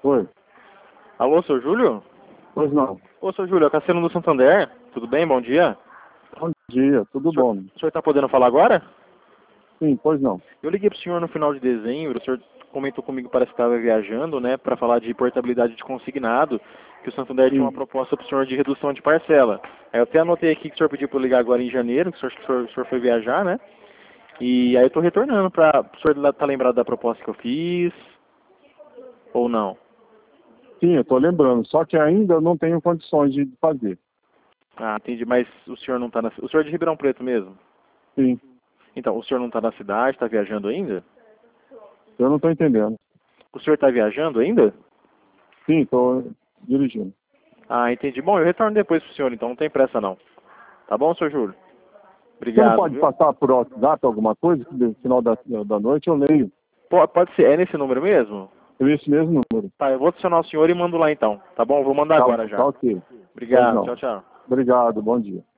Oi. Alô, seu Júlio? Pois não. Ô, seu Júlio, é o Cassiano do Santander. Tudo bem? Bom dia. Bom dia, tudo bom? O senhor está podendo falar agora? Sim, pois não. Eu liguei para o senhor no final de dezembro, o senhor comentou comigo, parece que estava viajando, né, para falar de portabilidade de consignado, que o Santander tinha uma Sim. proposta para o senhor de redução de parcela. Aí eu até anotei aqui que o senhor pediu para eu ligar agora em janeiro, que o senhor foi viajar, né? E aí eu estou retornando para o senhor tá lembrado da proposta que eu fiz, ou não? Sim, eu estou lembrando, só que ainda eu não tenho condições de fazer. Ah, entendi, mas o senhor não está na... O senhor é de Ribeirão Preto mesmo? Sim, Então, o senhor não está na cidade, está viajando ainda? eu não estou entendendo. O senhor está viajando ainda? Sim, estou dirigindo. Ah, entendi. Bom, eu retorno depois pro senhor, então não tem pressa não. Tá bom, senhor Júlio? Você não Obrigado, pode viu? passar por WhatsApp alguma coisa, que no final da noite eu leio. Pode ser, é nesse número mesmo? É esse mesmo número. Tá, eu vou adicionar o senhor e mando lá então. Tá bom? Vou mandar Tá, agora já. tá ok. Pois Obrigado, não. tchau, tchau. Obrigado, bom dia.